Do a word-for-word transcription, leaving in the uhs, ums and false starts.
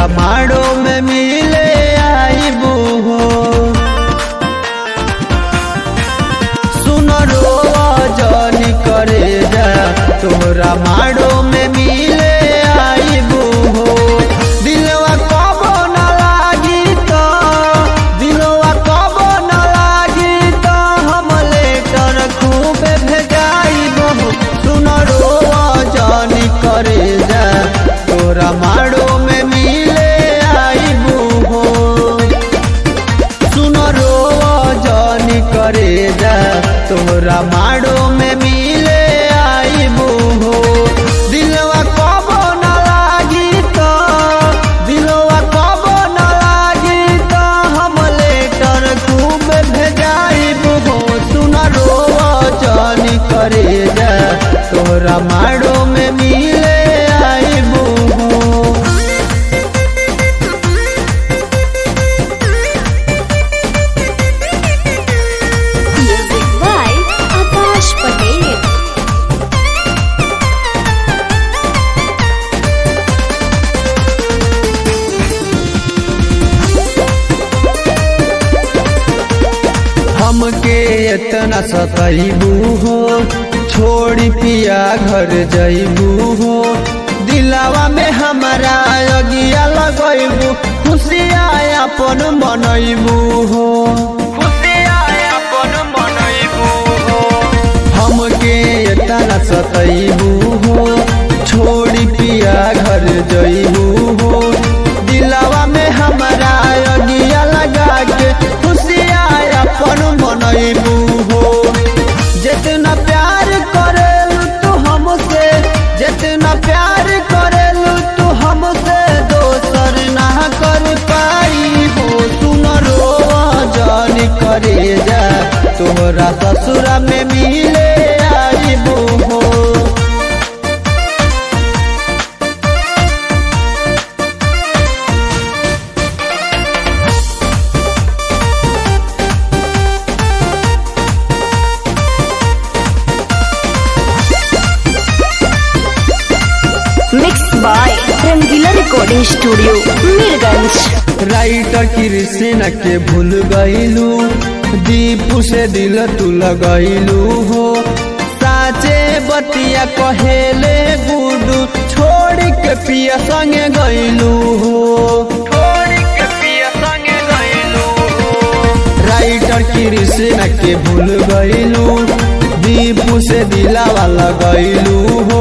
तोहरा माड़ो में मिले आईबू हो। सुन रोवा जानी करे जा तोहरा माड़ो में मिले आईबू हो। दिलवा कबो न लागी तो दिलवा कबो न लागी तो हम लेटर खूब भेजाइबो। सुन रोवा जानी करे जा तोहरा माड़ो में मिले आईबू हो। सुन रोवा जानी करे जा तोहरा माड़ो में मिले आईबू हो। दिलवा कबो न लागी तो दिलवा कबो न लागी तो हम लेटर खूब भेजाइबू हो। सुन रोवा जानी करे जा तोहरा माड़ो में मिले आईबू हो। Music by Akash Patel. हमके इतना सताइबू हो छोड़ी पिया घर जइबू हो। दिलावा में हमारा अगिया लगइबू खुशिया अपन मनइबू हो। खुशिया अपन मनइबू हो। हमके इतना सताइबू हो छोड़ी पिया घर जइबू हो। दिलावा में हमारा अगिया लगा के खुशिया अपन मनइबू हो। जितना प्यार करेलू तू हमसे जितना प्यार करेलू तू हमसे दोसर ना कर पाई हो। सुन रोवा जानी करे जा तोहरा ससुरा में मिले आईबू हो। Mixed by Rangila Recording Studio, Mirganj. Writer Krishna के भूल गईलू दीपू से दिल तू लगैलू हो। साचे बतिया कहेले गुडू छोड़ के पिया संगे गईलू हो। छोड़ के पिया संगे गईलू हो। राइटर कृष्ण के भूल गईलू दीपू से दिलावा लगैलू हो।